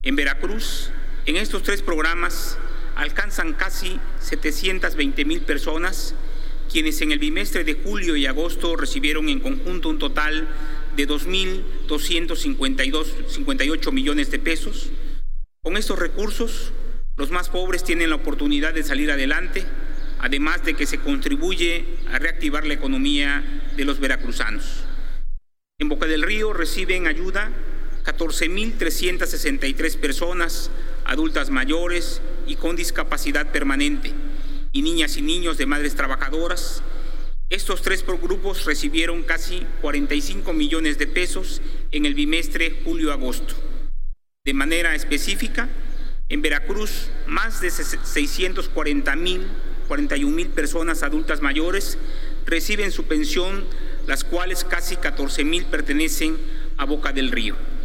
En Veracruz, en estos 3 programas alcanzan casi 720,000 personas, quienes en el bimestre de julio y agosto recibieron en conjunto un total de 2,258 millones de pesos. Con estos recursos, los más pobres tienen la oportunidad de salir adelante, además de que se contribuye a reactivar la economía de los veracruzanos. En Boca del Río reciben ayuda 14,363 personas, adultas mayores y con discapacidad permanente, y niñas y niños de madres trabajadoras. Estos 3 grupos recibieron casi 45 millones de pesos en el bimestre julio-agosto. De manera específica, en Veracruz, más de 641,000 personas adultas mayores reciben su pensión, las cuales casi 14,000 pertenecen a Boca del Río.